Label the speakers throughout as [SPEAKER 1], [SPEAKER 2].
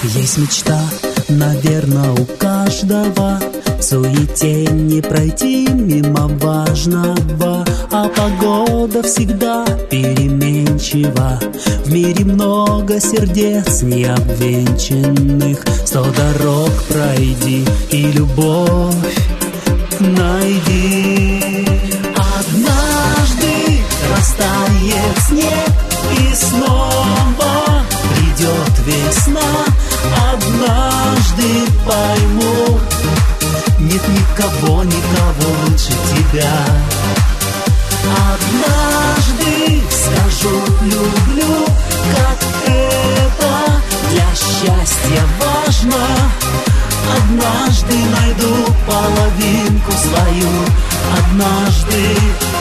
[SPEAKER 1] Есть мечта, наверное, у каждого, в суете не пройти мимо важного, а погода всегда переменчива. В мире много сердец необвенчанных, 100 дорог пройди и любовь найди. Однажды растает снег и снова придет весна. Однажды пойму, нет никого, никого лучше тебя. Однажды скажу люблю, как это для счастья важно. Однажды найду половинку свою. Однажды.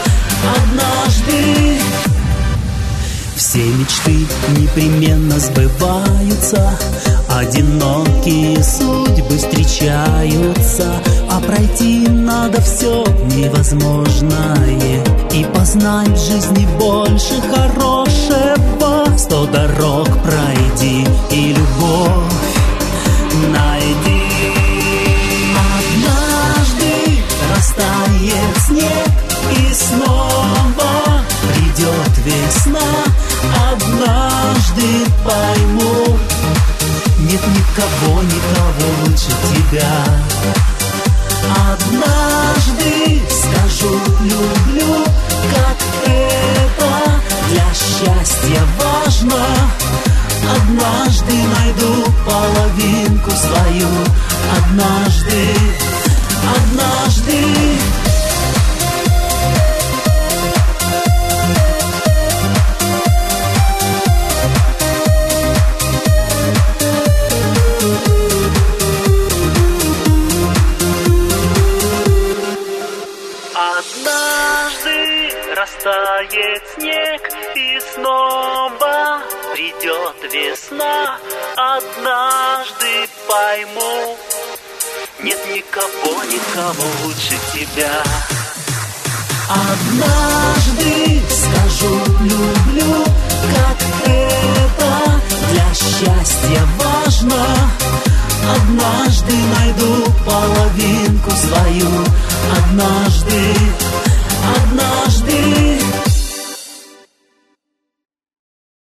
[SPEAKER 1] Все мечты непременно сбываются, одинокие судьбы встречаются, а пройти надо все невозможное и познать в жизни больше хорошего. 100 дорог пройди и любовь найди. Однажды растает снег и снова придет весна. Однажды пойму, нет никого, никого лучше тебя. Однажды скажу люблю, как это для счастья важно. Однажды найду половинку свою. Однажды.
[SPEAKER 2] Однажды растает снег и снова придет весна. Однажды пойму, нет никого, никого лучше тебя.
[SPEAKER 1] Однажды